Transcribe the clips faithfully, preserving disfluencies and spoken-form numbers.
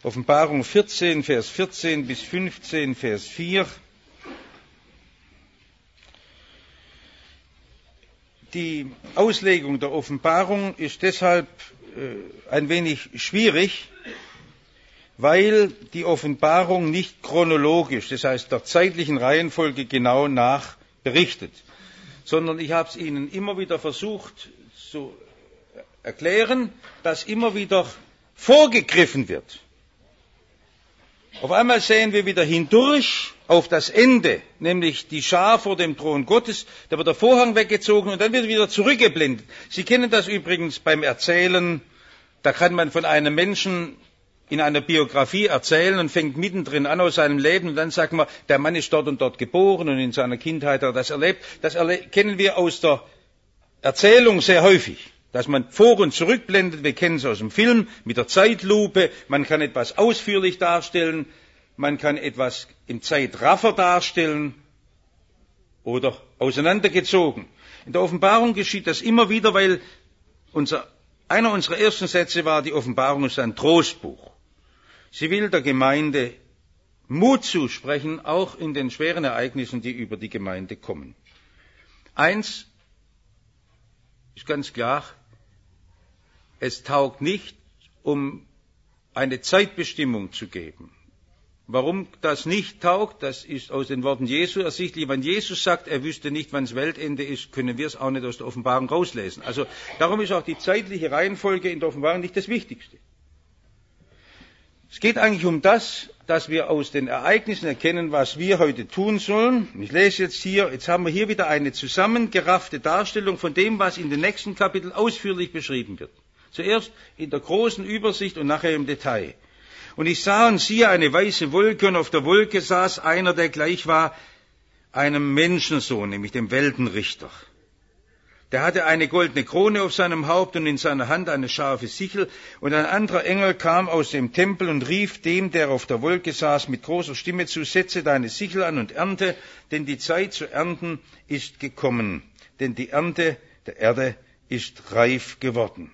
Offenbarung vierzehn, Vers vierzehn bis fünfzehn, Vers vier. Die Auslegung der Offenbarung ist deshalb äh, ein wenig schwierig, weil die Offenbarung nicht chronologisch, das heißt der zeitlichen Reihenfolge genau nach berichtet, sondern ich habe es Ihnen immer wieder versucht zu erklären, dass immer wieder vorgegriffen wird. Auf einmal sehen wir wieder hindurch auf das Ende, nämlich die Schar vor dem Thron Gottes, da wird der Vorhang weggezogen und dann wird wieder zurückgeblendet. Sie kennen das übrigens beim Erzählen, da kann man von einem Menschen in einer Biografie erzählen und fängt mittendrin an aus seinem Leben und dann sagt man, der Mann ist dort und dort geboren und in seiner Kindheit hat er das erlebt. Das erle- kennen wir aus der Erzählung sehr häufig, dass man vor- und zurückblendet. Wir kennen es aus dem Film mit der Zeitlupe. Man kann etwas ausführlich darstellen, man kann etwas im Zeitraffer darstellen oder auseinandergezogen. In der Offenbarung geschieht das immer wieder, weil unser, einer unserer ersten Sätze war, die Offenbarung ist ein Trostbuch. Sie will der Gemeinde Mut zusprechen, auch in den schweren Ereignissen, die über die Gemeinde kommen. Eins ist ganz klar, es taugt nicht, um eine Zeitbestimmung zu geben. Warum das nicht taugt, das ist aus den Worten Jesu ersichtlich. Wenn Jesus sagt, er wüsste nicht, wann das Weltende ist, können wir es auch nicht aus der Offenbarung rauslesen. Also darum ist auch die zeitliche Reihenfolge in der Offenbarung nicht das Wichtigste. Es geht eigentlich um das, dass wir aus den Ereignissen erkennen, was wir heute tun sollen. Ich lese jetzt hier, jetzt haben wir hier wieder eine zusammengeraffte Darstellung von dem, was in den nächsten Kapiteln ausführlich beschrieben wird. Zuerst in der großen Übersicht und nachher im Detail. Und ich sah und siehe eine weiße Wolke, und auf der Wolke saß einer, der gleich war einem Menschensohn, nämlich dem Weltenrichter. Der hatte eine goldene Krone auf seinem Haupt und in seiner Hand eine scharfe Sichel. Und ein anderer Engel kam aus dem Tempel und rief dem, der auf der Wolke saß, mit großer Stimme zu, setze deine Sichel an und ernte, denn die Zeit zu ernten ist gekommen. Denn die Ernte der Erde ist reif geworden.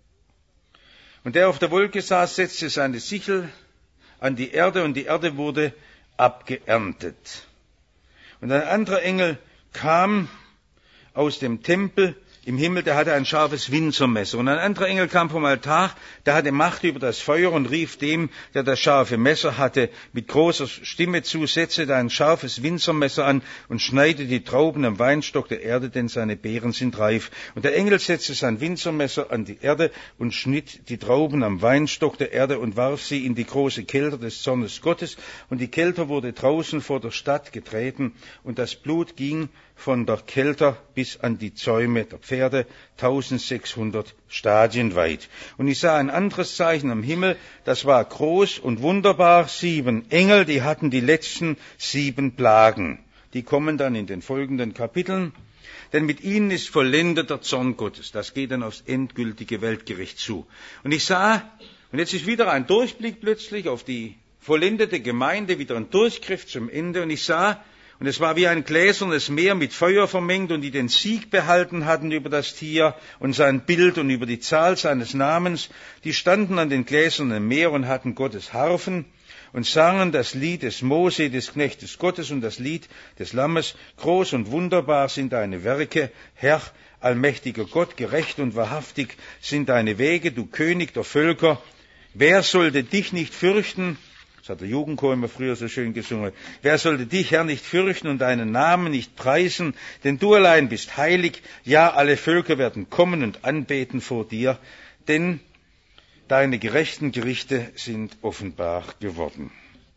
Und der auf der Wolke saß, setzte seine Sichel an die Erde, und die Erde wurde abgeerntet. Und ein anderer Engel kam aus dem Tempel im Himmel, der hatte ein scharfes Winzermesser. Und ein anderer Engel kam vom Altar, der hatte Macht über das Feuer und rief dem, der das scharfe Messer hatte, mit großer Stimme zu, setze dein scharfes Winzermesser an und schneide die Trauben am Weinstock der Erde, denn seine Beeren sind reif. Und der Engel setzte sein Winzermesser an die Erde und schnitt die Trauben am Weinstock der Erde und warf sie in die große Kelter des Zornes Gottes. Und die Kelter wurde draußen vor der Stadt getreten, und das Blut ging von der Kelter bis an die Zäume der Pferde, eintausendsechshundert Stadien weit. Und ich sah ein anderes Zeichen am Himmel, das war groß und wunderbar, sieben Engel, die hatten die letzten sieben Plagen. Die kommen dann in den folgenden Kapiteln, denn mit ihnen ist vollendet der Zorn Gottes. Das geht dann aufs endgültige Weltgericht zu. Und ich sah, und jetzt ist wieder ein Durchblick plötzlich auf die vollendete Gemeinde, wieder ein Durchgriff zum Ende, und ich sah, und es war wie ein gläsernes Meer mit Feuer vermengt, und die den Sieg behalten hatten über das Tier und sein Bild und über die Zahl seines Namens, die standen an den gläsernen Meer und hatten Gottes Harfen und sangen das Lied des Mose, des Knechtes Gottes, und das Lied des Lammes. Groß und wunderbar sind deine Werke, Herr, allmächtiger Gott, gerecht und wahrhaftig sind deine Wege, du König der Völker. Wer sollte dich nicht fürchten? Das hat der Jugendchor immer früher so schön gesungen. Wer sollte dich, Herr, nicht fürchten und deinen Namen nicht preisen? Denn du allein bist heilig. Ja, alle Völker werden kommen und anbeten vor dir. Denn deine gerechten Gerichte sind offenbar geworden.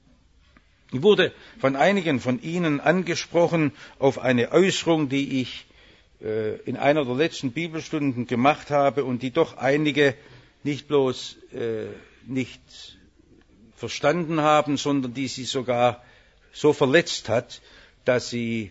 Ich wurde von einigen von Ihnen angesprochen auf eine Äußerung, die ich äh, in einer der letzten Bibelstunden gemacht habe und die doch einige nicht bloß äh, nicht verstanden haben, sondern die sie sogar so verletzt hat, dass sie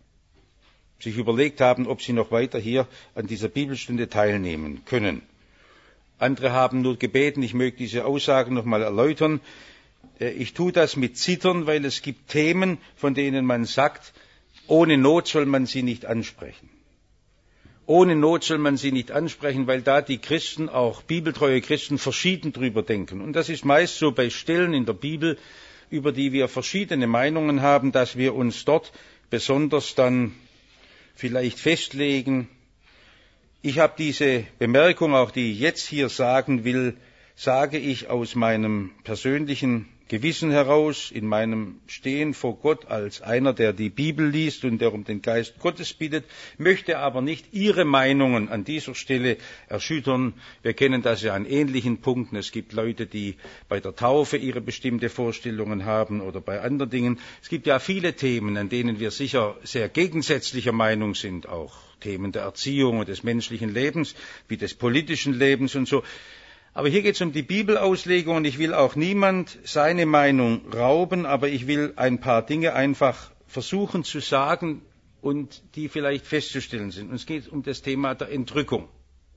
sich überlegt haben, ob sie noch weiter hier an dieser Bibelstunde teilnehmen können. Andere haben nur gebeten, ich möge diese Aussagen noch mal erläutern. Ich tue das mit Zittern, weil es gibt Themen, von denen man sagt, ohne Not soll man sie nicht ansprechen. Ohne Not soll man sie nicht ansprechen, weil da die Christen, auch bibeltreue Christen, verschieden drüber denken. Und das ist meist so bei Stellen in der Bibel, über die wir verschiedene Meinungen haben, dass wir uns dort besonders dann vielleicht festlegen. Ich habe diese Bemerkung, auch die ich jetzt hier sagen will, sage ich aus meinem persönlichen Gewissen heraus, in meinem Stehen vor Gott als einer, der die Bibel liest und der um den Geist Gottes bittet, möchte aber nicht Ihre Meinungen an dieser Stelle erschüttern. Wir kennen das ja an ähnlichen Punkten. Es gibt Leute, die bei der Taufe ihre bestimmte Vorstellungen haben oder bei anderen Dingen. Es gibt ja viele Themen, an denen wir sicher sehr gegensätzlicher Meinung sind, auch Themen der Erziehung und des menschlichen Lebens, wie des politischen Lebens und so. Aber hier geht es um die Bibelauslegung und ich will auch niemand seine Meinung rauben, aber ich will ein paar Dinge einfach versuchen zu sagen und die vielleicht festzustellen sind. Und es geht um das Thema der Entrückung.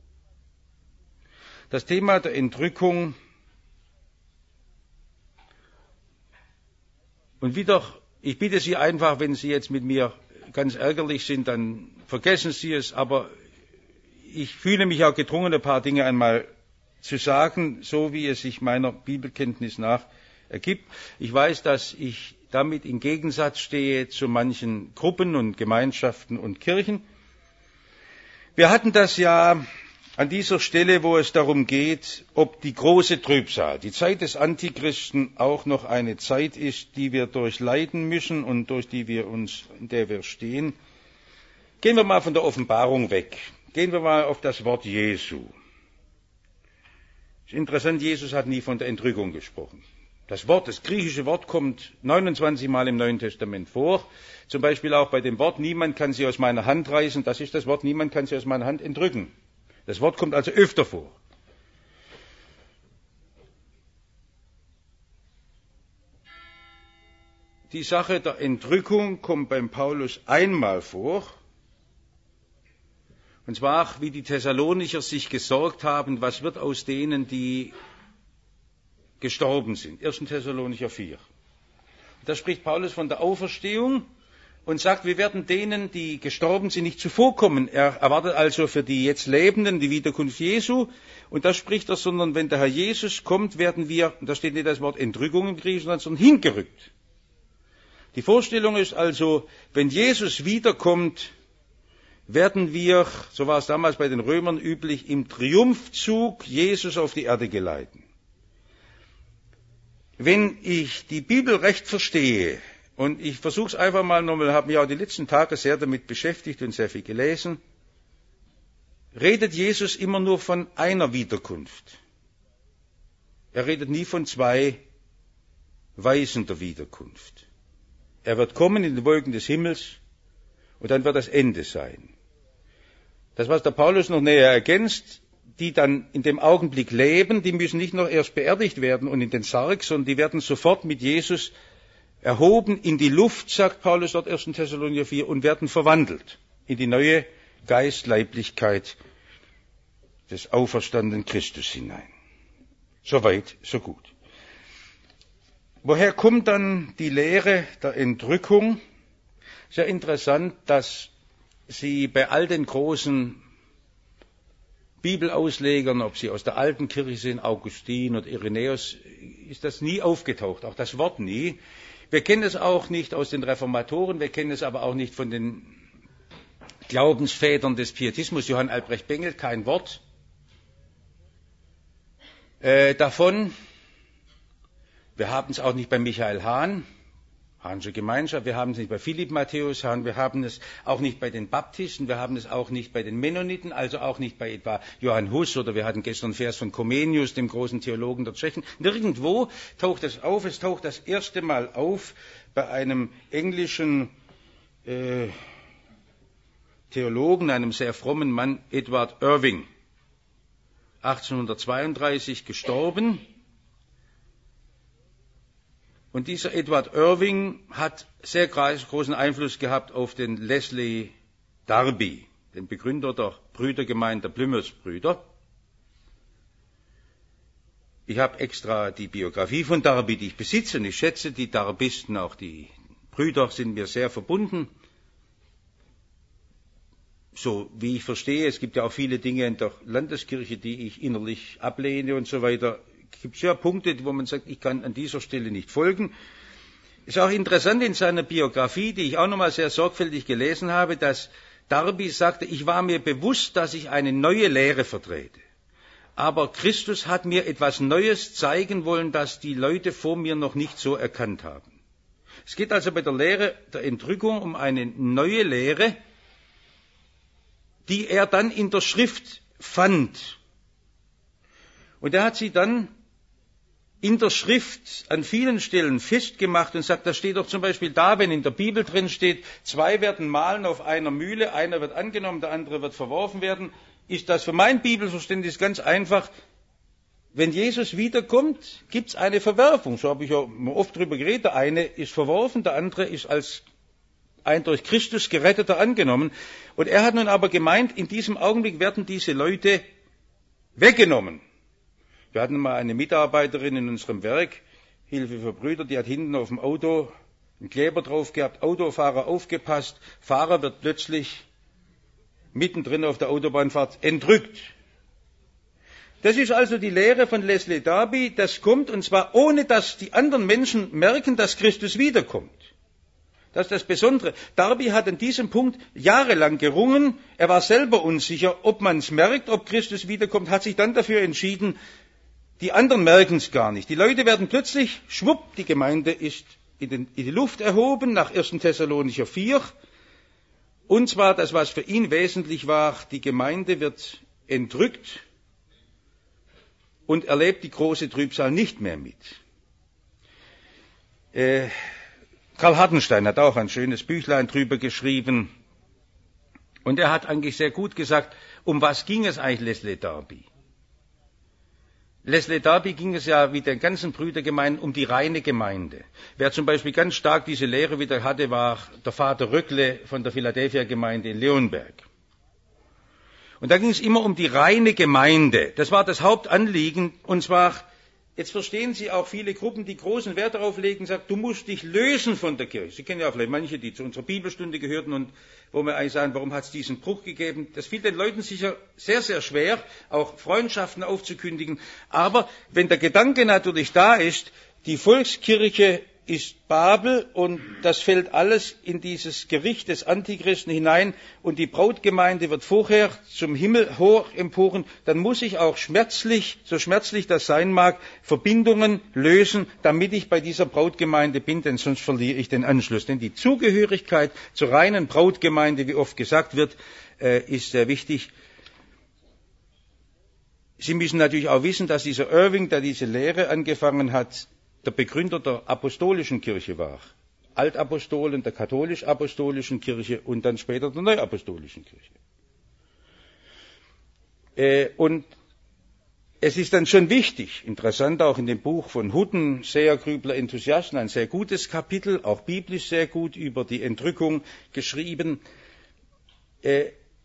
Das Thema der Entrückung und wieder, ich bitte Sie einfach, wenn Sie jetzt mit mir ganz ärgerlich sind, dann vergessen Sie es, aber ich fühle mich auch gedrungen, ein paar Dinge einmal zu sagen, so wie es sich meiner Bibelkenntnis nach ergibt. Ich weiß, dass ich damit im Gegensatz stehe zu manchen Gruppen und Gemeinschaften und Kirchen. Wir hatten das ja an dieser Stelle, wo es darum geht, ob die große Trübsal, die Zeit des Antichristen, auch noch eine Zeit ist, die wir durchleiden müssen und durch die wir uns, in der wir stehen. Gehen wir mal von der Offenbarung weg. Gehen wir mal auf das Wort Jesu. Es ist interessant, Jesus hat nie von der Entrückung gesprochen. Das Wort, das griechische Wort kommt neunundzwanzig Mal im Neuen Testament vor. Zum Beispiel auch bei dem Wort, niemand kann sie aus meiner Hand reißen. Das ist das Wort, niemand kann sie aus meiner Hand entrücken. Das Wort kommt also öfter vor. Die Sache der Entrückung kommt beim Paulus einmal vor. Und zwar, wie die Thessalonicher sich gesorgt haben, was wird aus denen, die gestorben sind. erster Thessalonicher vier. Da spricht Paulus von der Auferstehung und sagt, wir werden denen, die gestorben sind, nicht zuvorkommen. Er erwartet also für die jetzt Lebenden die Wiederkunft Jesu. Und da spricht er, sondern wenn der Herr Jesus kommt, werden wir, da steht nicht das Wort Entrückung im Griechischen, sondern hingerückt. Die Vorstellung ist also, wenn Jesus wiederkommt, werden wir, so war es damals bei den Römern üblich, im Triumphzug Jesus auf die Erde geleiten. Wenn ich die Bibel recht verstehe, und ich versuche es einfach mal nochmal, habe mich auch die letzten Tage sehr damit beschäftigt und sehr viel gelesen, redet Jesus immer nur von einer Wiederkunft. Er redet nie von zwei Weisen der Wiederkunft. Er wird kommen in den Wolken des Himmels und dann wird das Ende sein. Das, was der Paulus noch näher ergänzt, die dann in dem Augenblick leben, die müssen nicht noch erst beerdigt werden und in den Sarg, sondern die werden sofort mit Jesus erhoben in die Luft, sagt Paulus dort erster Thessalonicher vier, und werden verwandelt in die neue Geistleiblichkeit des auferstandenen Christus hinein. Soweit, so gut. Woher kommt dann die Lehre der Entrückung? Sehr interessant, dass sie bei all den großen Bibelauslegern, ob sie aus der alten Kirche sind, Augustin oder Irenäus, ist das nie aufgetaucht, auch das Wort nie. Wir kennen es auch nicht aus den Reformatoren, wir kennen es aber auch nicht von den Glaubensvätern des Pietismus, Johann Albrecht Bengel, kein Wort äh, davon. Wir haben es auch nicht bei Michael Hahn, Hahnsche Gemeinschaft, wir haben es nicht bei Philipp Matthäus Hahn, wir haben es auch nicht bei den Baptisten, wir haben es auch nicht bei den Mennoniten, also auch nicht bei etwa Johann Hus, oder wir hatten gestern einen Vers von Comenius, dem großen Theologen der Tschechen. Nirgendwo taucht es auf, es taucht das erste Mal auf bei einem englischen äh, Theologen, einem sehr frommen Mann, Edward Irving, achtzehnhundertzweiunddreißig gestorben. Und dieser Edward Irving hat sehr großen Einfluss gehabt auf den Leslie Darby, den Begründer der Brüdergemeinde der Plymouth-Brüder. Ich habe extra die Biografie von Darby, die ich besitze, und ich schätze die Darbisten, auch die Brüder sind mir sehr verbunden. so wie ich verstehe, es gibt ja auch viele Dinge in der Landeskirche, die ich innerlich ablehne und so weiter. Es gibt ja Punkte, wo man sagt, ich kann an dieser Stelle nicht folgen. Es ist auch interessant in seiner Biografie, die ich auch nochmal sehr sorgfältig gelesen habe, dass Darby sagte, ich war mir bewusst, dass ich eine neue Lehre vertrete. Aber Christus hat mir etwas Neues zeigen wollen, das die Leute vor mir noch nicht so erkannt haben. Es geht also bei der Lehre der Entrückung um eine neue Lehre, die er dann in der Schrift fand. Und er hat sie dann in der Schrift an vielen Stellen festgemacht und sagt, da steht doch zum Beispiel da, wenn in der Bibel drin steht, zwei werden mahlen auf einer Mühle, einer wird angenommen, der andere wird verworfen werden, ist das für mein Bibelverständnis ganz einfach. Wenn Jesus wiederkommt, gibt es eine Verwerfung. So habe ich ja oft drüber geredet. Der eine ist verworfen, der andere ist als ein durch Christus Geretteter angenommen. Und er hat nun aber gemeint, in diesem Augenblick werden diese Leute weggenommen. Wir hatten mal eine Mitarbeiterin in unserem Werk, Hilfe für Brüder, die hat hinten auf dem Auto einen Kleber drauf gehabt, Autofahrer aufgepasst, Fahrer wird plötzlich mittendrin auf der Autobahnfahrt entrückt. Das ist also die Lehre von Leslie Darby, das kommt, und zwar ohne, dass die anderen Menschen merken, dass Christus wiederkommt. Das ist das Besondere. Darby hat an diesem Punkt jahrelang gerungen, er war selber unsicher, ob man es merkt, ob Christus wiederkommt, hat sich dann dafür entschieden, die anderen merken es gar nicht. Die Leute werden plötzlich, schwupp, die Gemeinde ist in, den, in die Luft erhoben, nach ersten Thessalonicher vier. Und zwar das, was für ihn wesentlich war, die Gemeinde wird entrückt und erlebt die große Trübsal nicht mehr mit. Äh, Karl Hartenstein hat auch ein schönes Büchlein drüber geschrieben. Und er hat eigentlich sehr gut gesagt, um was ging es eigentlich Leslie Darby? Leslie Darby ging es ja wie den ganzen Brüdergemeinden um die reine Gemeinde. Wer zum Beispiel ganz stark diese Lehre wieder hatte, war der Vater Röckle von der Philadelphia-Gemeinde in Leonberg. Und da ging es immer um die reine Gemeinde. Das war das Hauptanliegen. Und zwar, jetzt verstehen Sie auch viele Gruppen, die großen Wert darauf legen, sagen, du musst dich lösen von der Kirche. Sie kennen ja vielleicht manche, die zu unserer Bibelstunde gehörten und wo wir eigentlich sagen, warum hat es diesen Bruch gegeben? Das fiel den Leuten sicher sehr, sehr schwer, auch Freundschaften aufzukündigen. Aber wenn der Gedanke natürlich da ist, die Volkskirche ist Babel und das fällt alles in dieses Gericht des Antichristen hinein und die Brautgemeinde wird vorher zum Himmel hoch emporen, dann muss ich auch schmerzlich, so schmerzlich das sein mag, Verbindungen lösen, damit ich bei dieser Brautgemeinde bin, denn sonst verliere ich den Anschluss. Denn die Zugehörigkeit zur reinen Brautgemeinde, wie oft gesagt wird, ist sehr wichtig. Sie müssen natürlich auch wissen, dass dieser Irving, der diese Lehre angefangen hat, der Begründer der apostolischen Kirche war. Altapostolen der katholisch-apostolischen Kirche und dann später der neuapostolischen Kirche. Äh, und es ist dann schon wichtig, interessant auch in dem Buch von Hutten, Seher, Grübler, Enthusiasten, ein sehr gutes Kapitel, auch biblisch sehr gut über die Entrückung geschrieben. Äh,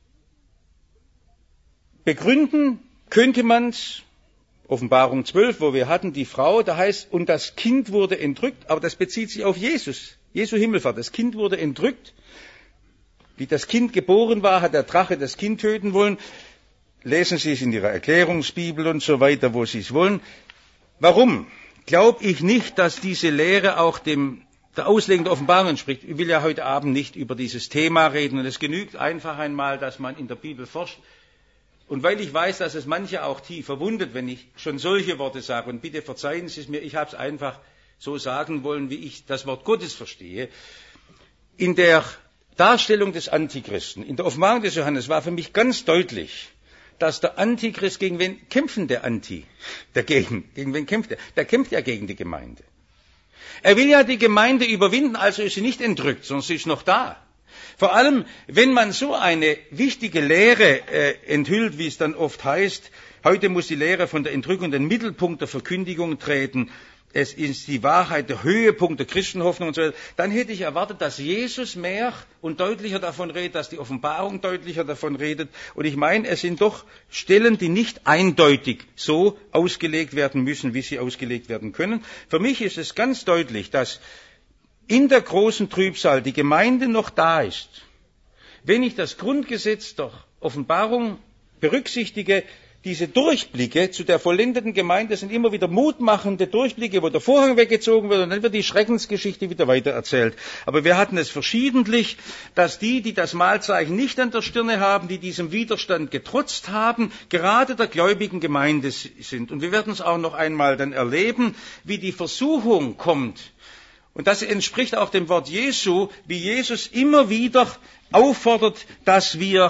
begründen könnte man es, Offenbarung zwölf, wo wir hatten, die Frau, da heißt, und das Kind wurde entrückt, aber das bezieht sich auf Jesus, Jesu Himmelfahrt. Das Kind wurde entrückt. Wie das Kind geboren war, hat der Drache das Kind töten wollen. Lesen Sie es in Ihrer Erklärungsbibel und so weiter, wo Sie es wollen. Warum? Glaube ich nicht, dass diese Lehre auch dem, der Auslegung der Offenbarung entspricht. Ich will ja heute Abend nicht über dieses Thema reden und es genügt einfach einmal, dass man in der Bibel forscht. Und weil ich weiß, dass es manche auch tief verwundet, wenn ich schon solche Worte sage, und bitte verzeihen Sie es mir, ich habe es einfach so sagen wollen, wie ich das Wort Gottes verstehe. In der Darstellung des Antichristen, in der Offenbarung des Johannes war für mich ganz deutlich, dass der Antichrist, gegen wen kämpfen der Anti? Dagegen, gegen wen kämpft er? Der kämpft ja gegen die Gemeinde. Er will ja die Gemeinde überwinden, also ist sie nicht entrückt, sondern sie ist noch da. Vor allem, wenn man so eine wichtige Lehre äh, enthüllt, wie es dann oft heißt, heute muss die Lehre von der Entrückung in den Mittelpunkt der Verkündigung treten, es ist die Wahrheit, der Höhepunkt der Christenhoffnung und so weiter, dann hätte ich erwartet, dass Jesus mehr und deutlicher davon redet, dass die Offenbarung deutlicher davon redet. Und ich meine, es sind doch Stellen, die nicht eindeutig so ausgelegt werden müssen, wie sie ausgelegt werden können. Für mich ist es ganz deutlich, dass in der großen Trübsal die Gemeinde noch da ist, wenn ich das Grundgesetz der Offenbarung berücksichtige, diese Durchblicke zu der vollendeten Gemeinde sind immer wieder mutmachende Durchblicke, wo der Vorhang weggezogen wird und dann wird die Schreckensgeschichte wieder weitererzählt. Aber wir hatten es verschiedentlich, dass die, die das Mahlzeichen nicht an der Stirne haben, die diesem Widerstand getrotzt haben, gerade der gläubigen Gemeinde sind. Und wir werden es auch noch einmal dann erleben, wie die Versuchung kommt. Und das entspricht auch dem Wort Jesu, wie Jesus immer wieder auffordert, dass wir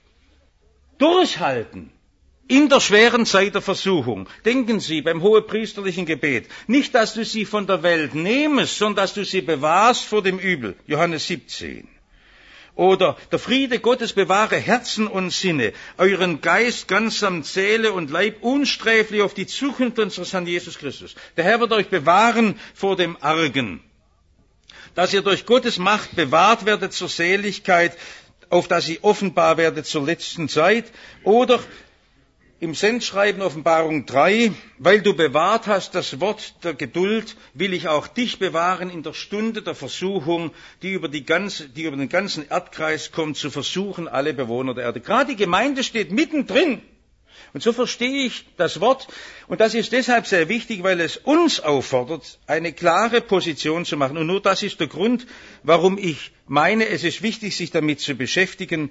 durchhalten. In der schweren Zeit der Versuchung. Denken Sie beim hohepriesterlichen Gebet, nicht, dass du sie von der Welt nehmest, sondern dass du sie bewahrst vor dem Übel. Johannes siebzehn. Oder der Friede Gottes bewahre Herzen und Sinne, euren Geist ganz samt Seele und Leib unsträflich auf die Zukunft unseres Herrn Jesus Christus. Der Herr wird euch bewahren vor dem Argen. Dass ihr durch Gottes Macht bewahrt werdet zur Seligkeit, auf dass ihr offenbar werdet zur letzten Zeit. Oder im Sendschreiben Offenbarung drei, weil du bewahrt hast das Wort der Geduld, will ich auch dich bewahren in der Stunde der Versuchung, die über, die ganze, die über den ganzen Erdkreis kommt, zu versuchen alle Bewohner der Erde. Gerade die Gemeinde steht mittendrin. Und so verstehe ich das Wort. Und das ist deshalb sehr wichtig, weil es uns auffordert, eine klare Position zu machen. Und nur das ist der Grund, warum ich meine, es ist wichtig, sich damit zu beschäftigen.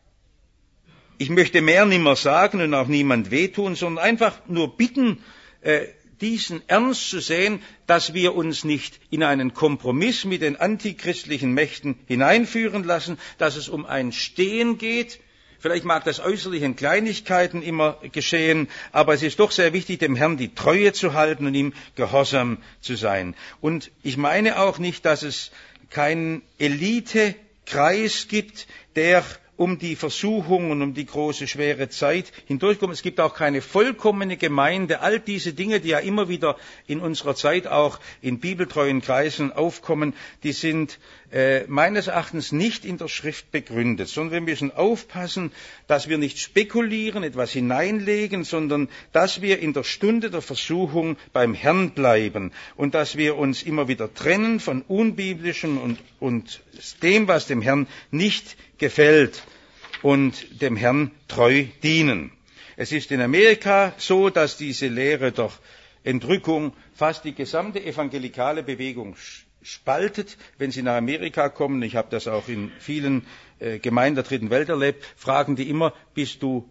Ich möchte mehr nimmer sagen und auch niemand wehtun, sondern einfach nur bitten, äh, diesen ernst zu sehen, dass wir uns nicht in einen Kompromiss mit den antichristlichen Mächten hineinführen lassen, dass es um ein Stehen geht. Vielleicht mag das äußerlich in Kleinigkeiten immer geschehen, aber es ist doch sehr wichtig, dem Herrn die Treue zu halten und ihm gehorsam zu sein. Und ich meine auch nicht, dass es keinen Elitekreis gibt, der um die Versuchung und um die große, schwere Zeit hindurchkommen. Es gibt auch keine vollkommene Gemeinde. All diese Dinge, die ja immer wieder in unserer Zeit auch in bibeltreuen Kreisen aufkommen, die sind äh, meines Erachtens nicht in der Schrift begründet, sondern wir müssen aufpassen, dass wir nicht spekulieren, etwas hineinlegen, sondern dass wir in der Stunde der Versuchung beim Herrn bleiben und dass wir uns immer wieder trennen von Unbiblischem und, und dem, was dem Herrn nicht gefällt und dem Herrn treu dienen. Es ist in Amerika so, dass diese Lehre der Entrückung fast die gesamte evangelikale Bewegung spaltet. Wenn Sie nach Amerika kommen, ich habe das auch in vielen äh, Gemeinden der dritten Welt erlebt, fragen die immer, bist du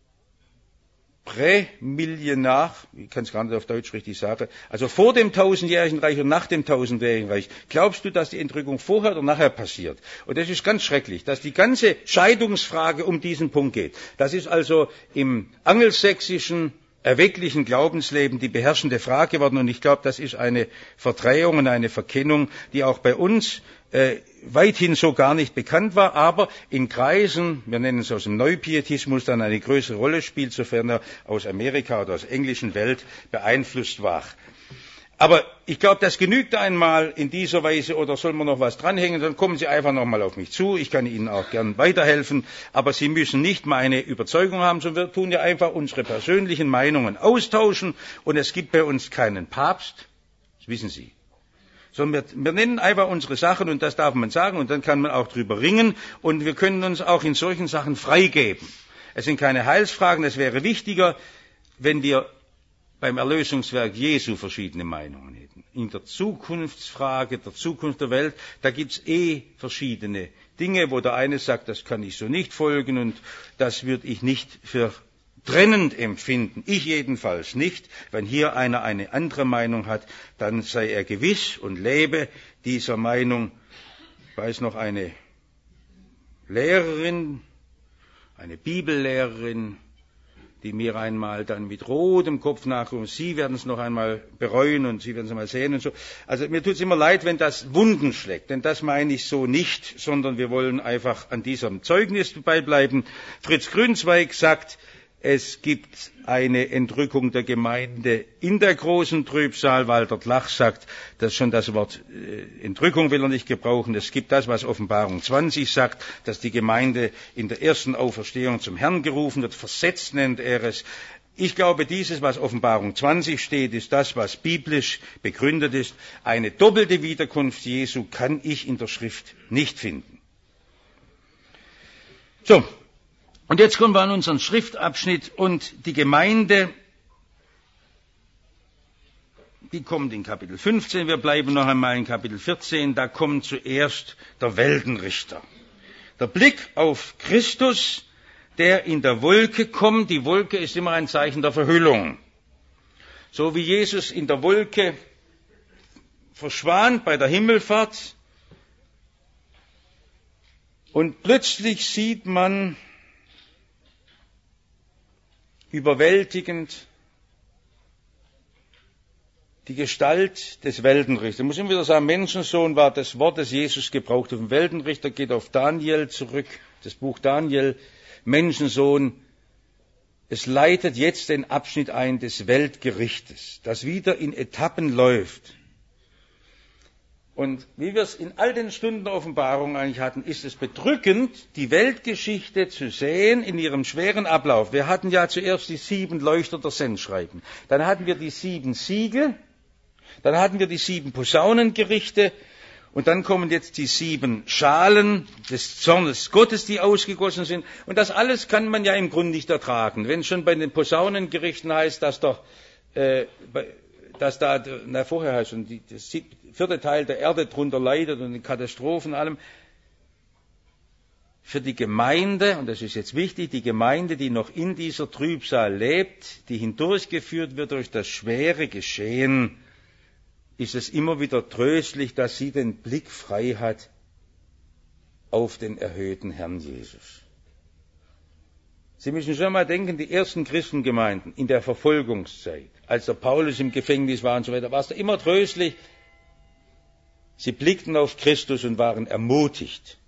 Prämillenar, ich kann es gar nicht auf Deutsch richtig sagen, also vor dem tausendjährigen Reich und nach dem tausendjährigen Reich. Glaubst du, dass die Entrückung vorher oder nachher passiert? Und das ist ganz schrecklich, dass die ganze Scheidungsfrage um diesen Punkt geht. Das ist also im angelsächsischen, erwecklichen Glaubensleben die beherrschende Frage geworden. Und ich glaube, das ist eine Verdrehung und eine Verkennung, die auch bei uns äh, weithin so gar nicht bekannt war, aber in Kreisen, wir nennen es aus dem Neupietismus, dann eine größere Rolle spielt, sofern er aus Amerika oder aus der englischen Welt beeinflusst war. Aber ich glaube, das genügt einmal in dieser Weise, oder soll man noch was dranhängen, dann kommen Sie einfach noch mal auf mich zu. Ich kann Ihnen auch gern weiterhelfen, aber Sie müssen nicht meine Überzeugung haben, sondern wir tun ja einfach unsere persönlichen Meinungen austauschen und es gibt bei uns keinen Papst, das wissen Sie. Sondern wir, wir nennen einfach unsere Sachen und das darf man sagen und dann kann man auch drüber ringen und wir können uns auch in solchen Sachen freigeben. Es sind keine Heilsfragen, es wäre wichtiger, wenn wir beim Erlösungswerk Jesu verschiedene Meinungen hätten. In der Zukunftsfrage, der Zukunft der Welt, da gibt's eh verschiedene Dinge, wo der eine sagt, das kann ich so nicht folgen und das würde ich nicht für trennend empfinden. Ich jedenfalls nicht. Wenn hier einer eine andere Meinung hat, dann sei er gewiss und lebe dieser Meinung. Ich weiß noch eine Lehrerin, eine Bibellehrerin, die mir einmal dann mit rotem Kopf nachrufen, Sie werden es noch einmal bereuen und Sie werden es einmal sehen und so. Also mir tut es immer leid, wenn das Wunden schlägt, denn das meine ich so nicht, sondern wir wollen einfach an diesem Zeugnis beibleiben. Fritz Grünzweig sagt, es gibt eine Entrückung der Gemeinde in der großen Trübsal. Walter Tlach sagt, dass schon das Wort äh, Entrückung will er nicht gebrauchen. Es gibt das, was Offenbarung zwanzig sagt, dass die Gemeinde in der ersten Auferstehung zum Herrn gerufen wird. Versetzt nennt er es. Ich glaube, dieses, was Offenbarung zwanzig steht, ist das, was biblisch begründet ist. Eine doppelte Wiederkunft Jesu kann ich in der Schrift nicht finden. So, und jetzt kommen wir an unseren Schriftabschnitt und die Gemeinde, die kommt in Kapitel fünfzehn, wir bleiben noch einmal in Kapitel vierzehn, da kommt zuerst der Weltenrichter. Der Blick auf Christus, der in der Wolke kommt. Die Wolke ist immer ein Zeichen der Verhüllung. So wie Jesus in der Wolke verschwand bei der Himmelfahrt und plötzlich sieht man überwältigend die Gestalt des Weltenrichters. Ich muss immer wieder sagen, Menschensohn war das Wort, das Jesus gebraucht hat. Ein Weltenrichter geht auf Daniel zurück, das Buch Daniel, Menschensohn. Es leitet jetzt den Abschnitt ein des Weltgerichtes, das wieder in Etappen läuft. Und wie wir es in all den Stunden der Offenbarung eigentlich hatten, ist es bedrückend, die Weltgeschichte zu sehen in ihrem schweren Ablauf. Wir hatten ja zuerst die sieben Leuchter der Sendschreiben. Dann hatten wir die sieben Siegel. Dann hatten wir die sieben Posaunengerichte. Und dann kommen jetzt die sieben Schalen des Zornes Gottes, die ausgegossen sind. Und das alles kann man ja im Grunde nicht ertragen. Wenn schon bei den Posaunengerichten heißt, dass doch, äh, dass da, na vorher heißt schon, die, das vierte Teil der Erde drunter leidet und die Katastrophen und allem. Für die Gemeinde, und das ist jetzt wichtig, die Gemeinde, die noch in dieser Trübsal lebt, die hindurchgeführt wird durch das schwere Geschehen, ist es immer wieder tröstlich, dass sie den Blick frei hat auf den erhöhten Herrn Jesus. Sie müssen schon mal denken, die ersten Christengemeinden in der Verfolgungszeit, als der Paulus im Gefängnis war und so weiter, war es da immer tröstlich. Sie blickten auf Christus und waren ermutigt.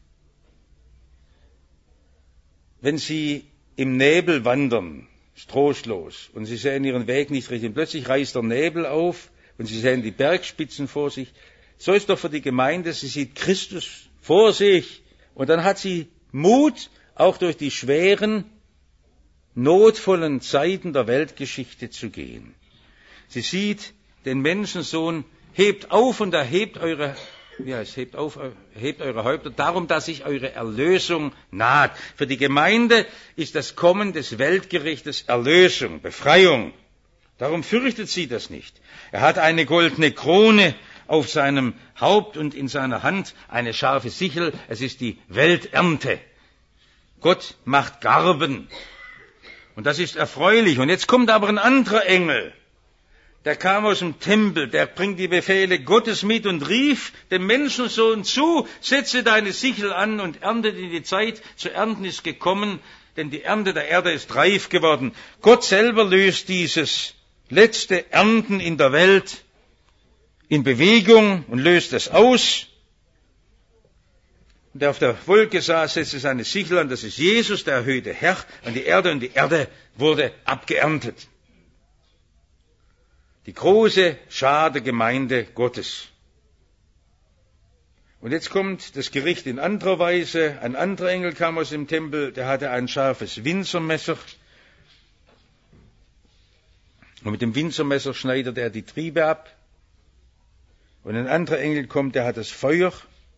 Wenn Sie im Nebel wandern, trostlos, und Sie sehen Ihren Weg nicht richtig, und plötzlich reißt der Nebel auf, und Sie sehen die Bergspitzen vor sich. So ist doch für die Gemeinde, sie sieht Christus vor sich. Und dann hat sie Mut, auch durch die schweren, notvollen Zeiten der Weltgeschichte zu gehen. Sie sieht den Menschensohn, hebt auf und erhebt eure, wie heißt, hebt auf, erhebt eure Häupter, darum, dass sich eure Erlösung naht. Für die Gemeinde ist das Kommen des Weltgerichtes Erlösung, Befreiung. Darum fürchtet sie das nicht. Er hat eine goldene Krone auf seinem Haupt und in seiner Hand eine scharfe Sichel. Es ist die Welternte. Gott macht Garben. Und das ist erfreulich. Und jetzt kommt aber ein anderer Engel. Der kam aus dem Tempel, der bringt die Befehle Gottes mit und rief dem Menschensohn zu, setze deine Sichel an und ernte, denn die Zeit zu ernten ist gekommen, denn die Ernte der Erde ist reif geworden. Gott selber löst dieses letzte Ernten in der Welt in Bewegung und löst es aus. Und der auf der Wolke saß, setzte seine Sichel an, das ist Jesus, der erhöhte Herr, an die Erde, und die Erde wurde abgeerntet. Die große Schar der Gemeinde Gottes. Und jetzt kommt das Gericht in anderer Weise. Ein anderer Engel kam aus dem Tempel, der hatte ein scharfes Winzermesser. Und mit dem Winzermesser schneidet er die Triebe ab. Und ein anderer Engel kommt, der hat das Feuer.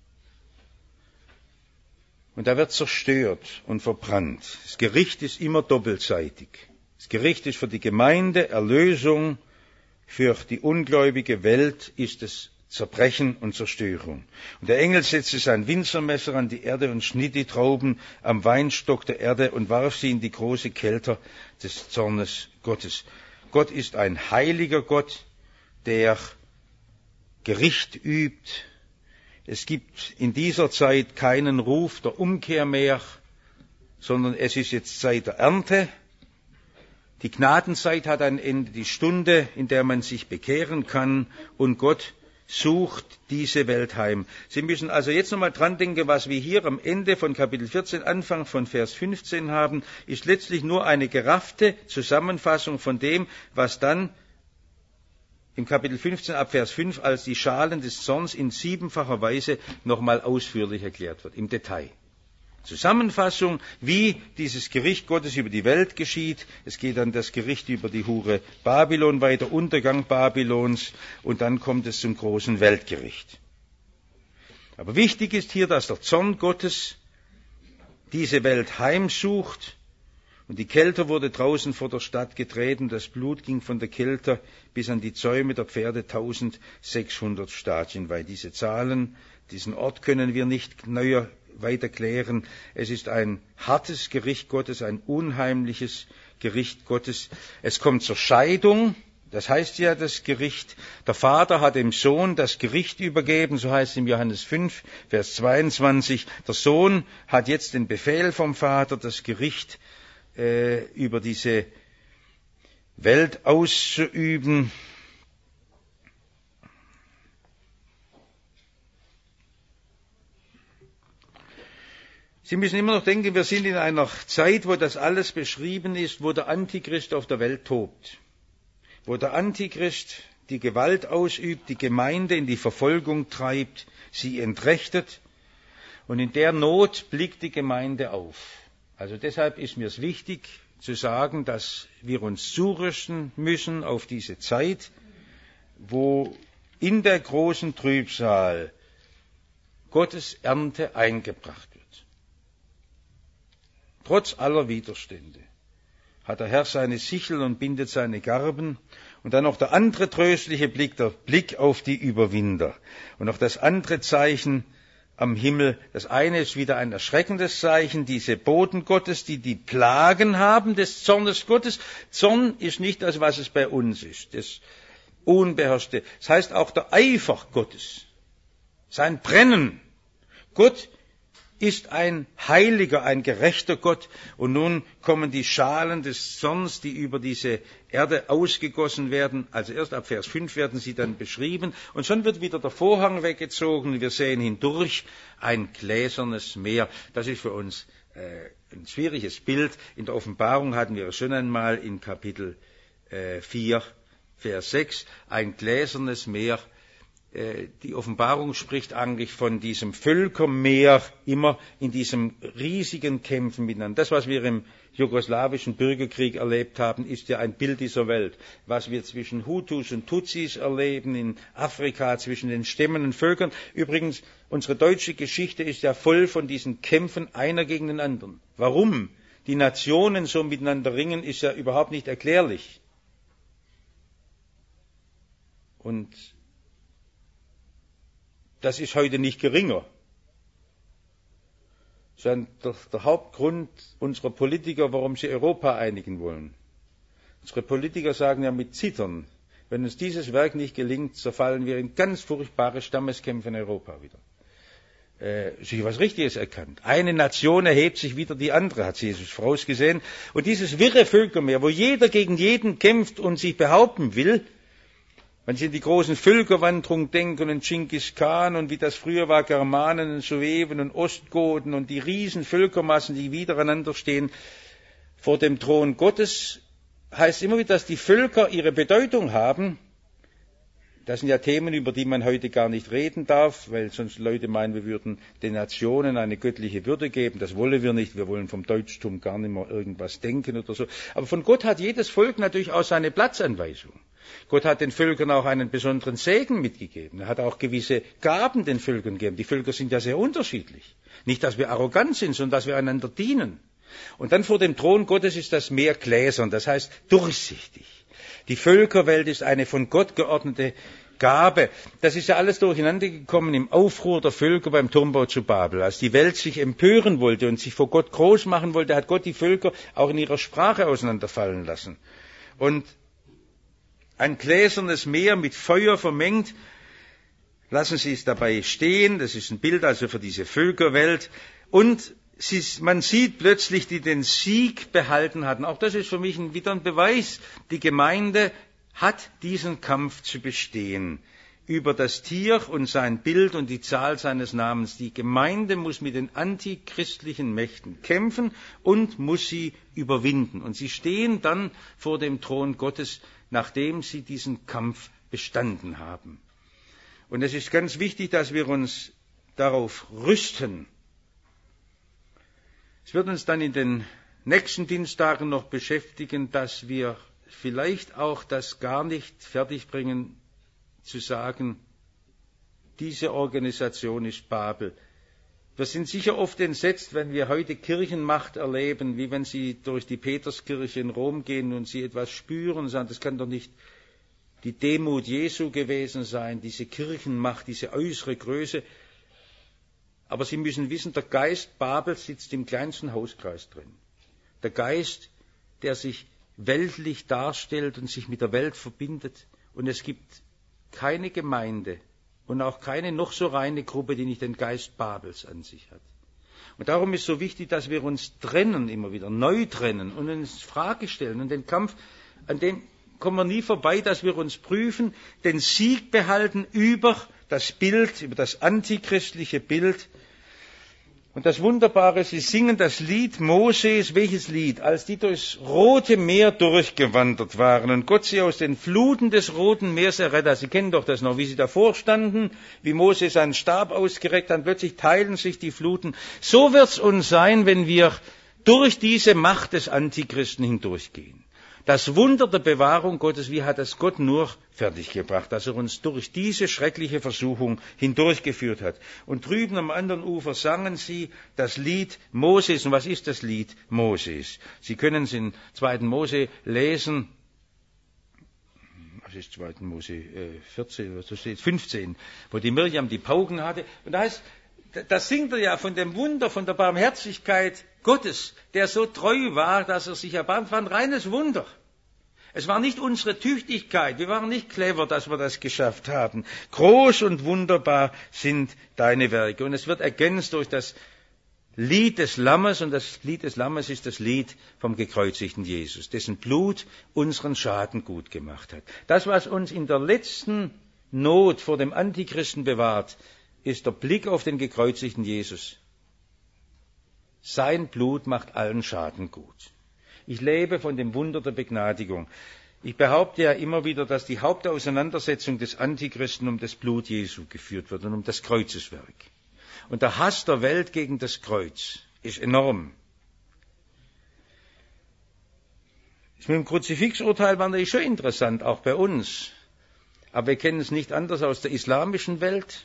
Und da wird zerstört und verbrannt. Das Gericht ist immer doppelseitig. Das Gericht ist für die Gemeinde Erlösung, für die ungläubige Welt ist es Zerbrechen und Zerstörung. Und der Engel setzte sein Winzermesser an die Erde und schnitt die Trauben am Weinstock der Erde und warf sie in die große Kelter des Zornes Gottes. Gott ist ein heiliger Gott, der Gericht übt. Es gibt in dieser Zeit keinen Ruf der Umkehr mehr, sondern es ist jetzt Zeit der Ernte. Die Gnadenzeit hat ein Ende, die Stunde, in der man sich bekehren kann, und Gott sucht diese Welt heim. Sie müssen also jetzt nochmal dran denken, was wir hier am Ende von Kapitel vierzehn, Anfang von Vers fünfzehn haben, ist letztlich nur eine geraffte Zusammenfassung von dem, was dann im Kapitel fünfzehn ab Vers fünf als die Schalen des Zorns in siebenfacher Weise nochmal ausführlich erklärt wird, im Detail. Zusammenfassung, wie dieses Gericht Gottes über die Welt geschieht. Es geht dann das Gericht über die Hure Babylon weiter, Untergang Babylons, und dann kommt es zum großen Weltgericht. Aber wichtig ist hier, dass der Zorn Gottes diese Welt heimsucht. Und die Kelter wurde draußen vor der Stadt getreten, das Blut ging von der Kelter bis an die Zäume der Pferde eintausendsechshundert Stadien weit. Diese Zahlen, diesen Ort können wir nicht neuer weiter klären. Es ist ein hartes Gericht Gottes, ein unheimliches Gericht Gottes. Es kommt zur Scheidung, das heißt ja das Gericht. Der Vater hat dem Sohn das Gericht übergeben, so heißt es im Johannes fünf, Vers zweiundzwanzig. Der Sohn hat jetzt den Befehl vom Vater, das Gericht äh, über diese Welt auszuüben. Sie müssen immer noch denken, wir sind in einer Zeit, wo das alles beschrieben ist, wo der Antichrist auf der Welt tobt, wo der Antichrist die Gewalt ausübt, die Gemeinde in die Verfolgung treibt, sie entrechtet, und in der Not blickt die Gemeinde auf. Also deshalb ist mir es wichtig zu sagen, dass wir uns zurüsten müssen auf diese Zeit, wo in der großen Trübsal Gottes Ernte eingebracht wird. Trotz aller Widerstände hat der Herr seine Sichel und bindet seine Garben. Und dann noch der andere tröstliche Blick, der Blick auf die Überwinder. Und noch das andere Zeichen am Himmel. Das eine ist wieder ein erschreckendes Zeichen, diese Boten Gottes, die die Plagen haben des Zornes Gottes. Zorn ist nicht das, was es bei uns ist, das Unbeherrschte. Das heißt auch der Eifer Gottes, sein Brennen. Gott ist ein heiliger, ein gerechter Gott. Und nun kommen die Schalen des Zorns, die über diese Erde ausgegossen werden. Also erst ab Vers fünf werden sie dann beschrieben. Und schon wird wieder der Vorhang weggezogen. Wir sehen hindurch ein gläsernes Meer. Das ist für uns äh, ein schwieriges Bild. In der Offenbarung hatten wir es schon einmal in Kapitel äh, vier, Vers sechs. Ein gläsernes Meer. Die Offenbarung spricht eigentlich von diesem Völkermeer, immer in diesem riesigen Kämpfen miteinander. Das, was wir im jugoslawischen Bürgerkrieg erlebt haben, ist ja ein Bild dieser Welt. Was wir zwischen Hutus und Tutsis erleben, in Afrika zwischen den Stämmen und Völkern. Übrigens, unsere deutsche Geschichte ist ja voll von diesen Kämpfen einer gegen den anderen. Warum die Nationen so miteinander ringen, ist ja überhaupt nicht erklärlich. Und das ist heute nicht geringer, sondern der, der Hauptgrund unserer Politiker, warum sie Europa einigen wollen. Unsere Politiker sagen ja mit Zittern, wenn uns dieses Werk nicht gelingt, zerfallen wir in ganz furchtbare Stammeskämpfe in Europa wieder. Äh, sie haben was Richtiges erkannt. Eine Nation erhebt sich wieder die andere, hat Jesus vorausgesehen. Und dieses wirre Völkermeer, wo jeder gegen jeden kämpft und sich behaupten will, wenn Sie an die großen Völkerwanderungen denken und Genghis Khan und wie das früher war, Germanen und Sueven und Ostgoten und die riesen Völkermassen, die wiedereinander stehen vor dem Thron Gottes, heißt immer wieder, dass die Völker ihre Bedeutung haben. Das sind ja Themen, über die man heute gar nicht reden darf, weil sonst Leute meinen, wir würden den Nationen eine göttliche Würde geben. Das wollen wir nicht. Wir wollen vom Deutschtum gar nicht mehr irgendwas denken oder so. Aber von Gott hat jedes Volk natürlich auch seine Platzanweisung. Gott hat den Völkern auch einen besonderen Segen mitgegeben. Er hat auch gewisse Gaben den Völkern gegeben. Die Völker sind ja sehr unterschiedlich. Nicht, dass wir arrogant sind, sondern dass wir einander dienen. Und dann vor dem Thron Gottes ist das Meer gläsern, das heißt durchsichtig. Die Völkerwelt ist eine von Gott geordnete Gabe. Das ist ja alles durcheinander gekommen im Aufruhr der Völker beim Turmbau zu Babel. Als die Welt sich empören wollte und sich vor Gott groß machen wollte, hat Gott die Völker auch in ihrer Sprache auseinanderfallen lassen. Und ein gläsernes Meer mit Feuer vermengt, lassen Sie es dabei stehen. Das ist ein Bild also für diese Völkerwelt. Und sie, man sieht plötzlich, die den Sieg behalten hatten. Auch das ist für mich ein, wieder ein Beweis. Die Gemeinde hat diesen Kampf zu bestehen über das Tier und sein Bild und die Zahl seines Namens. Die Gemeinde muss mit den antichristlichen Mächten kämpfen und muss sie überwinden. Und sie stehen dann vor dem Thron Gottes, nachdem sie diesen Kampf bestanden haben. Und es ist ganz wichtig, dass wir uns darauf rüsten. Es wird uns dann in den nächsten Dienstagen noch beschäftigen, dass wir vielleicht auch das gar nicht fertigbringen, zu sagen, diese Organisation ist Babel. Wir sind sicher oft entsetzt, wenn wir heute Kirchenmacht erleben, wie wenn Sie durch die Peterskirche in Rom gehen und Sie etwas spüren und sagen, das kann doch nicht die Demut Jesu gewesen sein, diese Kirchenmacht, diese äußere Größe. Aber Sie müssen wissen, der Geist Babels sitzt im kleinsten Hauskreis drin. Der Geist, der sich weltlich darstellt und sich mit der Welt verbindet. Und es gibt keine Gemeinde und auch keine noch so reine Gruppe, die nicht den Geist Babels an sich hat. Und darum ist so wichtig, dass wir uns trennen, immer wieder neu trennen und uns Frage stellen. Und den Kampf, an dem kommen wir nie vorbei, dass wir uns prüfen, den Sieg behalten über das Bild, über das antichristliche Bild. Und das Wunderbare, sie singen das Lied Moses. Welches Lied? Als die durchs Rote Meer durchgewandert waren und Gott sie aus den Fluten des Roten Meers errettet. Sie kennen doch das noch, wie sie davor standen, wie Moses seinen Stab ausgereckt hat, plötzlich teilen sich die Fluten. So wird's uns sein, wenn wir durch diese Macht des Antichristen hindurchgehen. Das Wunder der Bewahrung Gottes, wie hat das Gott nur fertiggebracht, dass er uns durch diese schreckliche Versuchung hindurchgeführt hat. Und drüben am anderen Ufer sangen sie das Lied Moses. Und was ist das Lied Moses? Sie können es in zweiten Mose lesen. Was ist zweiten Mose vierzehn, so steht fünfzehn, wo die Mirjam die Pauken hatte. Und da heißt, da singt er ja von dem Wunder, von der Barmherzigkeit Gottes, der so treu war, dass er sich erbarmt. Es war ein reines Wunder. Es war nicht unsere Tüchtigkeit, wir waren nicht clever, dass wir das geschafft haben. Groß und wunderbar sind deine Werke. Und es wird ergänzt durch das Lied des Lammes, und das Lied des Lammes ist das Lied vom gekreuzigten Jesus, dessen Blut unseren Schaden gut gemacht hat. Das, was uns in der letzten Not vor dem Antichristen bewahrt, ist der Blick auf den gekreuzigten Jesus. Sein Blut macht allen Schaden gut. Ich lebe von dem Wunder der Begnadigung. Ich behaupte ja immer wieder, dass die Hauptauseinandersetzung des Antichristen um das Blut Jesu geführt wird und um das Kreuzeswerk. Und der Hass der Welt gegen das Kreuz ist enorm. Das mit dem Kruzifixurteil war natürlich schon interessant, auch bei uns. Aber wir kennen es nicht anders aus der islamischen Welt.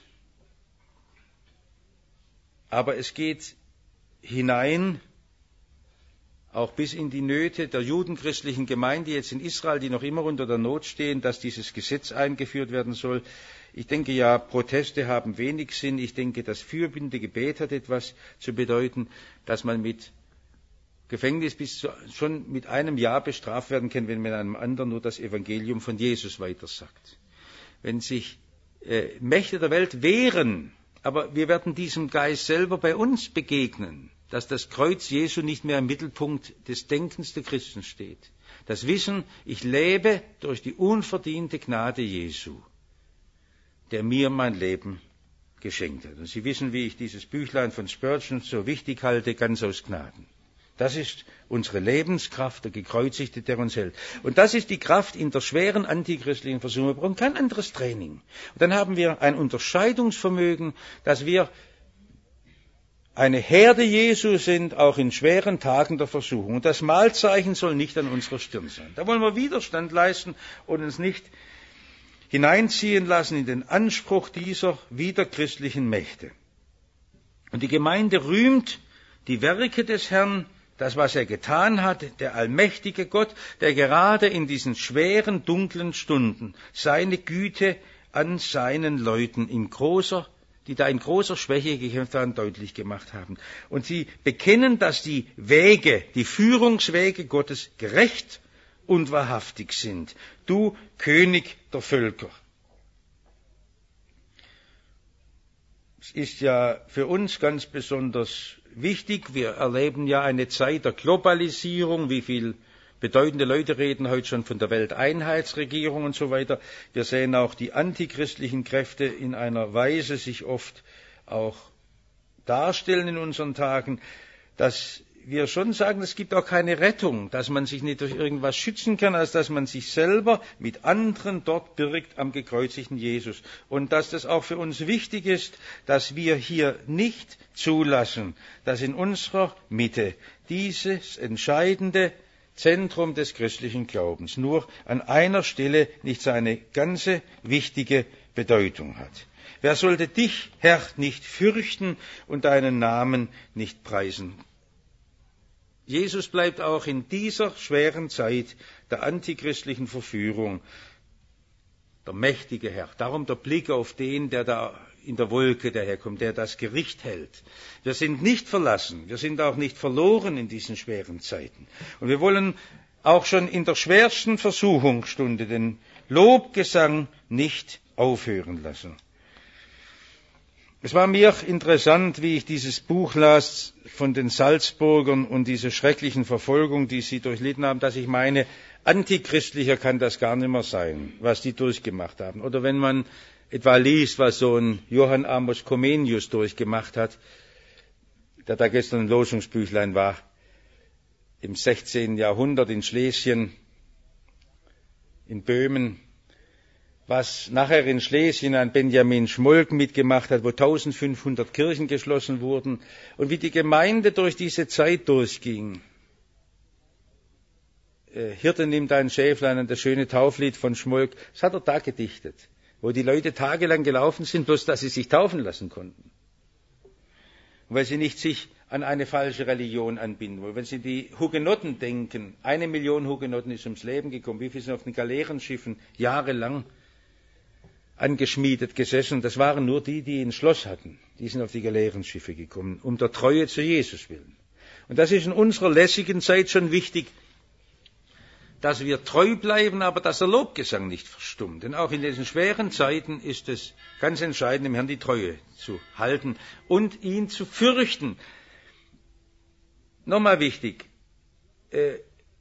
Aber es geht hinein, auch bis in die Nöte der judenchristlichen Gemeinde jetzt in Israel, die noch immer unter der Not stehen, dass dieses Gesetz eingeführt werden soll. Ich denke ja, Proteste haben wenig Sinn. Ich denke, das fürbittende Gebet hat etwas zu bedeuten, dass man mit Gefängnis bis zu, schon mit einem Jahr bestraft werden kann, wenn man einem anderen nur das Evangelium von Jesus weitersagt. Wenn sich äh, Mächte der Welt wehren, aber wir werden diesem Geist selber bei uns begegnen, dass das Kreuz Jesu nicht mehr im Mittelpunkt des Denkens der Christen steht. Das Wissen, ich lebe durch die unverdiente Gnade Jesu, der mir mein Leben geschenkt hat. Und Sie wissen, wie ich dieses Büchlein von Spurgeon so wichtig halte, ganz aus Gnaden. Das ist unsere Lebenskraft, der Gekreuzigte, der uns hält. Und das ist die Kraft in der schweren antichristlichen Versuchung. Wir brauchen kein anderes Training. Und dann haben wir ein Unterscheidungsvermögen, dass wir eine Herde Jesu sind, auch in schweren Tagen der Versuchung. Und das Mahlzeichen soll nicht an unserer Stirn sein. Da wollen wir Widerstand leisten und uns nicht hineinziehen lassen in den Anspruch dieser widerchristlichen Mächte. Und die Gemeinde rühmt die Werke des Herrn, das, was er getan hat, der allmächtige Gott, der gerade in diesen schweren, dunklen Stunden seine Güte an seinen Leuten in großer die da in großer Schwäche gekämpft haben, deutlich gemacht haben. Und sie bekennen, dass die Wege, die Führungswege Gottes gerecht und wahrhaftig sind. Du König der Völker. Es ist ja für uns ganz besonders wichtig. Wir erleben ja eine Zeit der Globalisierung, wie viel bedeutende Leute reden heute schon von der Welteinheitsregierung und so weiter. Wir sehen auch die antichristlichen Kräfte in einer Weise sich oft auch darstellen in unseren Tagen, dass wir schon sagen, es gibt auch keine Rettung, dass man sich nicht durch irgendwas schützen kann, als dass man sich selber mit anderen dort birgt am gekreuzigten Jesus. Und dass das auch für uns wichtig ist, dass wir hier nicht zulassen, dass in unserer Mitte dieses entscheidende Zentrum des christlichen Glaubens nur an einer Stelle nicht seine ganze wichtige Bedeutung hat. Wer sollte dich, Herr, nicht fürchten und deinen Namen nicht preisen? Jesus bleibt auch in dieser schweren Zeit der antichristlichen Verführung der mächtige Herr. Darum der Blick auf den, der da in der Wolke daherkommt, der das Gericht hält. Wir sind nicht verlassen, wir sind auch nicht verloren in diesen schweren Zeiten. Und wir wollen auch schon in der schwersten Versuchungsstunde den Lobgesang nicht aufhören lassen. Es war mir interessant, wie ich dieses Buch las von den Salzburgern und diese schrecklichen Verfolgung, die sie durchlitten haben, dass ich meine, antichristlicher kann das gar nicht mehr sein, was die durchgemacht haben. Oder wenn man etwa liest, was so ein Johann Amos Comenius durchgemacht hat, der da gestern im Losungsbüchlein war, im sechzehnten Jahrhundert in Schlesien, in Böhmen, was nachher in Schlesien ein Benjamin Schmolk mitgemacht hat, wo eintausendfünfhundert Kirchen geschlossen wurden und wie die Gemeinde durch diese Zeit durchging. Hirte nimmt ein Schäflein, an das schöne Tauflied von Schmolk, das hat er da gedichtet, wo die Leute tagelang gelaufen sind, bloß dass sie sich taufen lassen konnten. Und weil sie nicht sich an eine falsche Religion anbinden wollen. Wenn Sie die Hugenotten denken, eine Million Hugenotten ist ums Leben gekommen, wie viele sind auf den Galeerenschiffen jahrelang angeschmiedet gesessen, das waren nur die, die ein Schloss hatten. Die sind auf die Galeerenschiffe gekommen, um der Treue zu Jesus willen. Und das ist in unserer lässigen Zeit schon wichtig, dass wir treu bleiben, aber dass der Lobgesang nicht verstummt. Denn auch in diesen schweren Zeiten ist es ganz entscheidend, dem Herrn die Treue zu halten und ihn zu fürchten. Nochmal wichtig, äh,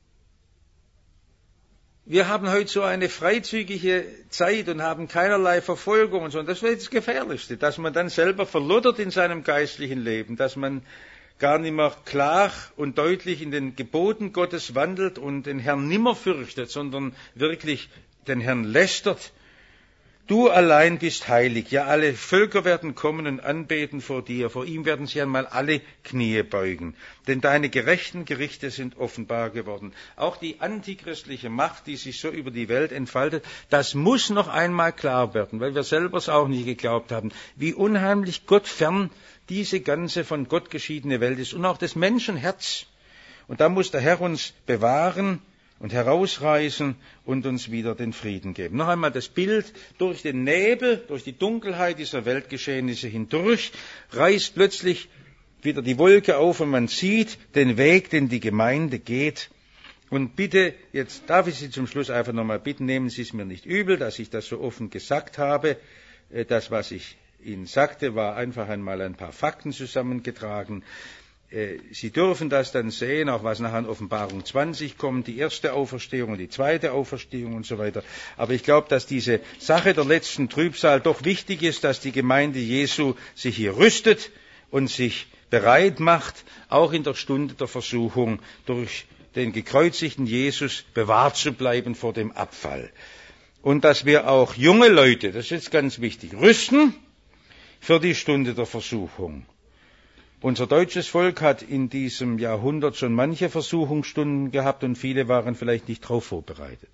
wir haben heute so eine freizügige Zeit und haben keinerlei Verfolgung und so. Und das wäre das Gefährlichste, dass man dann selber verloddert in seinem geistlichen Leben, dass man gar nicht mehr klar und deutlich in den Geboten Gottes wandelt und den Herrn nimmer fürchtet, sondern wirklich den Herrn lästert. Du allein bist heilig. Ja, alle Völker werden kommen und anbeten vor dir. Vor ihm werden sich einmal alle Knie beugen. Denn deine gerechten Gerichte sind offenbar geworden. Auch die antichristliche Macht, die sich so über die Welt entfaltet, das muss noch einmal klar werden, weil wir selber es auch nie geglaubt haben, wie unheimlich gottfern diese ganze von Gott geschiedene Welt ist und auch das Menschenherz. Und da muss der Herr uns bewahren und herausreißen und uns wieder den Frieden geben. Noch einmal das Bild, durch den Nebel, durch die Dunkelheit dieser Weltgeschehnisse hindurch, reißt plötzlich wieder die Wolke auf und man sieht den Weg, den die Gemeinde geht. Und bitte, jetzt darf ich Sie zum Schluss einfach nochmal bitten, nehmen Sie es mir nicht übel, dass ich das so offen gesagt habe. Das, was ich Ihnen sagte, war einfach einmal ein paar Fakten zusammengetragen. Sie dürfen das dann sehen, auch was nachher in Offenbarung zwanzig kommt, die erste Auferstehung und die zweite Auferstehung und so weiter. Aber ich glaube, dass diese Sache der letzten Trübsal doch wichtig ist, dass die Gemeinde Jesu sich hier rüstet und sich bereit macht, auch in der Stunde der Versuchung durch den gekreuzigten Jesus bewahrt zu bleiben vor dem Abfall. Und dass wir auch junge Leute, das ist jetzt ganz wichtig, rüsten für die Stunde der Versuchung. Unser deutsches Volk hat in diesem Jahrhundert schon manche Versuchungsstunden gehabt und viele waren vielleicht nicht darauf vorbereitet.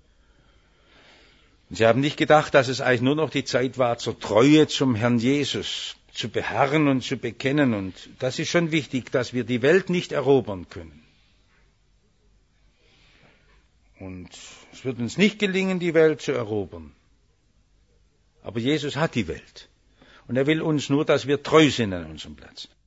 Und sie haben nicht gedacht, dass es eigentlich nur noch die Zeit war, zur Treue zum Herrn Jesus zu beharren und zu bekennen. Und das ist schon wichtig, dass wir die Welt nicht erobern können. Und es wird uns nicht gelingen, die Welt zu erobern. Aber Jesus hat die Welt. Und er will uns nur, dass wir treu sind an unserem Platz.